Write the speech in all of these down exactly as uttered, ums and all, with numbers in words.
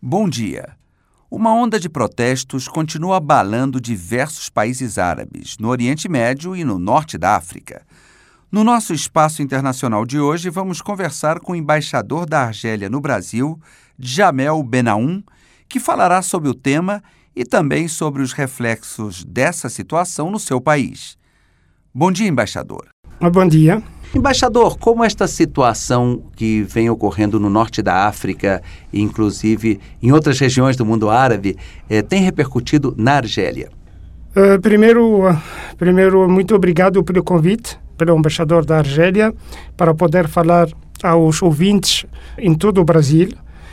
Bom dia. Uma onda de protestos continua abalando diversos países árabes, no Oriente Médio e no norte da África. No nosso espaço internacional de hoje, vamos conversar com o embaixador da Argélia no Brasil, Djamel Benaoun, que falará sobre o tema e também sobre os reflexos dessa situação no seu país. Bom dia, embaixador. Bom dia. Embaixador, como esta situação que vem ocorrendo no norte da África, inclusive em outras regiões do mundo árabe, eh, tem repercutido na Argélia? Uh, primeiro, uh, primeiro, muito obrigado pelo convite, pelo embaixador da Argélia, para poder falar aos ouvintes em todo o Brasil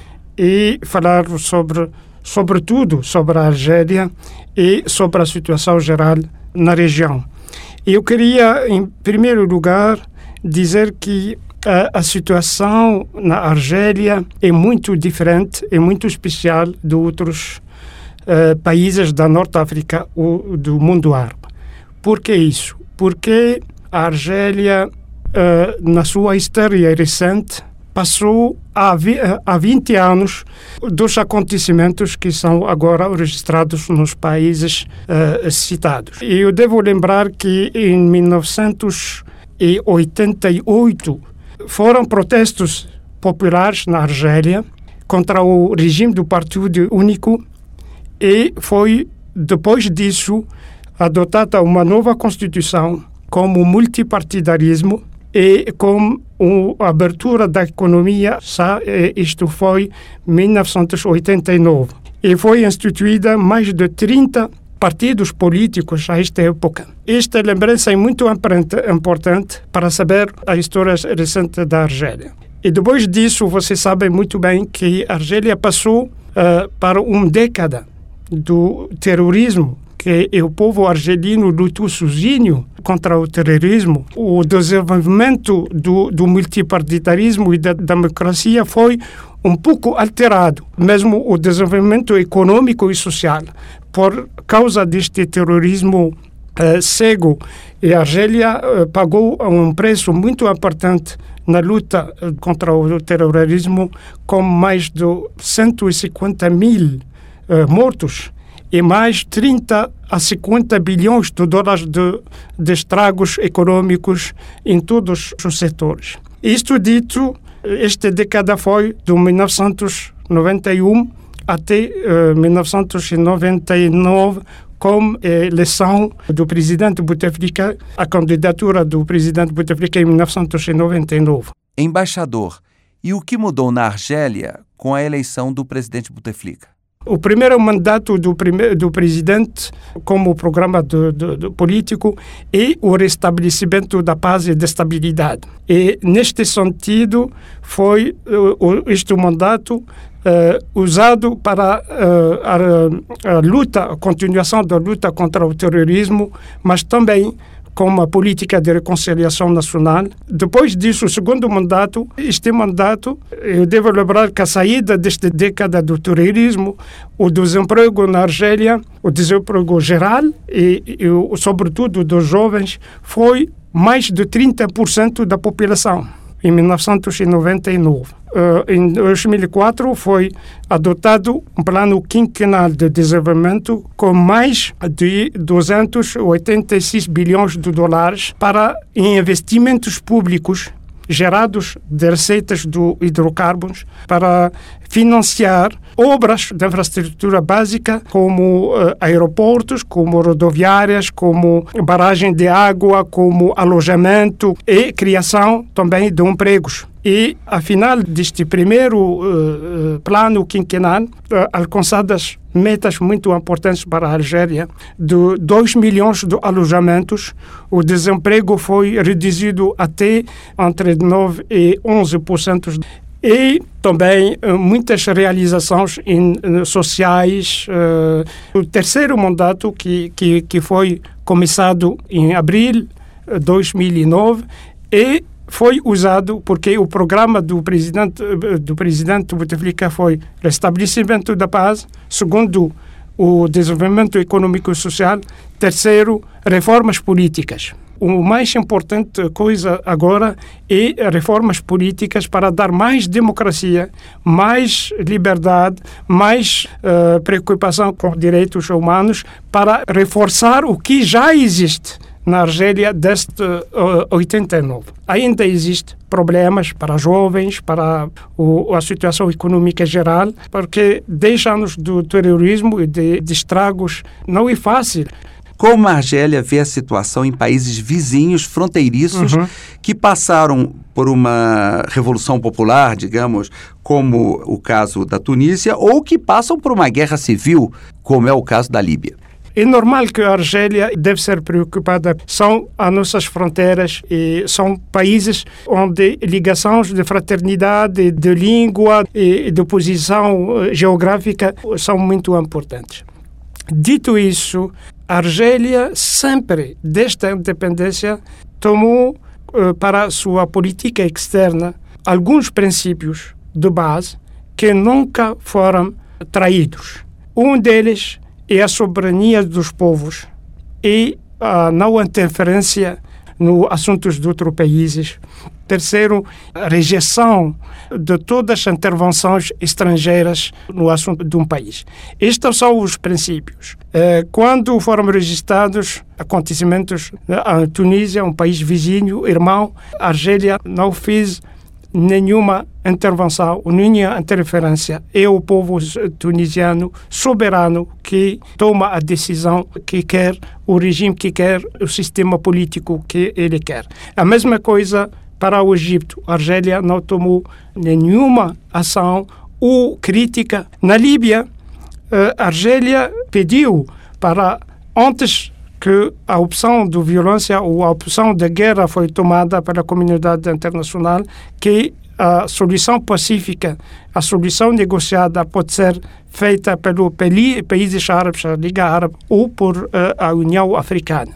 e falar sobre, sobretudo sobre a Argélia e sobre a situação geral na região. Eu queria, em primeiro lugar, dizer que a, a situação na Argélia é muito diferente, é muito especial de outros uh, países da Norte África ou do mundo árabe. Por que isso? Porque a Argélia, uh, na sua história recente, passou há, vi, há vinte anos dos acontecimentos que são agora registrados nos países uh, citados. E eu devo lembrar que em mil novecentos e oitenta e oito foram protestos populares na Argélia contra o regime do Partido Único e foi, depois disso, adotada uma nova Constituição como multipartidarismo e com a abertura da economia. Isto foi em mil novecentos e oitenta e nove. E foi instituída mais de trinta partidos políticos a esta época. Esta lembrança é muito importante para saber a história recente da Argélia. E depois disso, você sabe muito bem que a Argélia passou uh, para uma década do terrorismo, que o povo argelino lutou sozinho contra o terrorismo. O desenvolvimento do, do multipartidarismo e da democracia foi um pouco alterado, mesmo o desenvolvimento econômico e social, por causa deste terrorismo uh, cego. E a Argélia uh, pagou um preço muito importante na luta uh, contra o terrorismo, com mais de cento e cinquenta mil uh, mortos e mais trinta a cinquenta bilhões de dólares de, de estragos econômicos em todos os setores. Isto dito, esta década foi de mil novecentos e noventa e um até uh, mil novecentos e noventa e nove, com a eleição do presidente Bouteflika, a candidatura do presidente Bouteflika em mil novecentos e noventa e nove. Embaixador, e o que mudou na Argélia com a eleição do presidente Bouteflika? O primeiro mandato do, primeiro, do presidente como programa do, do, do político é o restabelecimento da paz e da estabilidade. E, neste sentido, foi uh, este mandato uh, usado para uh, a, a luta, a continuação da luta contra o terrorismo, mas também com uma política de reconciliação nacional. Depois disso, o segundo mandato, este mandato, eu devo lembrar que a saída desta década do terrorismo, o desemprego na Argélia, o desemprego geral e, e sobretudo dos jovens, foi mais de trinta por cento da população em mil novecentos e noventa e nove. Uh, em dois mil e quatro foi adotado um plano quinquenal de desenvolvimento com mais de duzentos e oitenta e seis bilhões de dólares para investimentos públicos gerados de receitas do hidrocarbonos para financiar obras de infraestrutura básica como uh, aeroportos, como rodoviárias, como barragem de água, como alojamento e criação também de empregos. E, afinal deste primeiro uh, plano quinquenal, uh, alcançadas metas muito importantes para a Argélia, de dois milhões de alojamentos, o desemprego foi reduzido até entre nove e onze por cento. E também uh, muitas realizações in, uh, sociais. Uh, o terceiro mandato, que, que, que foi começado em abril de dois mil e nove, e foi usado porque o programa do presidente, do presidente Bouteflika foi restabelecimento da paz, segundo, o desenvolvimento econômico e social, terceiro, reformas políticas. A mais importante coisa agora é reformas políticas para dar mais democracia, mais liberdade, mais uh, preocupação com direitos humanos, para reforçar o que já existe na Argélia desde uh, oitenta e nove. Ainda existem problemas para jovens, para o, a situação econômica geral, porque dez anos do terrorismo e de, de estragos não é fácil. Como a Argélia vê a situação em países vizinhos, fronteiriços, uhum. que passaram por uma revolução popular, digamos, como o caso da Tunísia, ou que passam por uma guerra civil, como é o caso da Líbia? É normal que a Argélia deve ser preocupada. São as nossas fronteiras e são países onde ligações de fraternidade, de língua e de posição geográfica são muito importantes. Dito isso, a Argélia sempre, desde a independência, tomou uh, para a sua política externa alguns princípios de base que nunca foram traídos. Um deles é a soberania dos povos e a não interferência nos assuntos de outros países. Terceiro, a rejeição de todas as intervenções estrangeiras no assunto de um país. Estes são os princípios. Quando foram registrados acontecimentos na Tunísia, um país vizinho, irmão, a Argélia não fez nenhuma intervenção, nenhuma interferência. É o povo tunisiano soberano que toma a decisão que quer, o regime que quer, o sistema político que ele quer. A mesma coisa para o Egito. A Argélia não tomou nenhuma ação ou crítica. Na Líbia, a Argélia pediu para, antes que a opção de violência ou a opção de guerra foi tomada pela comunidade internacional, que a solução pacífica, a solução negociada pode ser feita pelos países árabes, a Liga Árabe, ou por uh, a União Africana.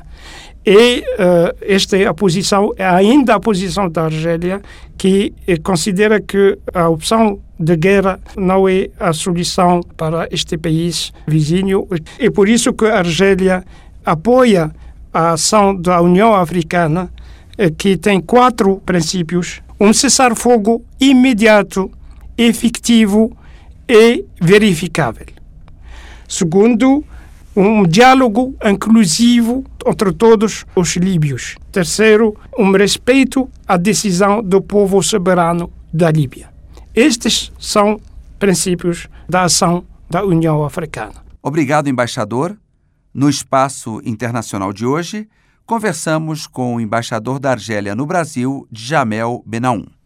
E uh, esta é a posição, é ainda a posição da Argélia, que considera que a opção de guerra não é a solução para este país vizinho. É por isso que a Argélia apoia a ação da União Africana, que tem quatro princípios: um cessar-fogo imediato, efetivo e verificável. Segundo, um diálogo inclusivo entre todos os líbios. Terceiro, um respeito à decisão do povo soberano da Líbia. Estes são princípios da ação da União Africana. Obrigado, embaixador. No Espaço Internacional de hoje, conversamos com o embaixador da Argélia no Brasil, Djamel Benaoun.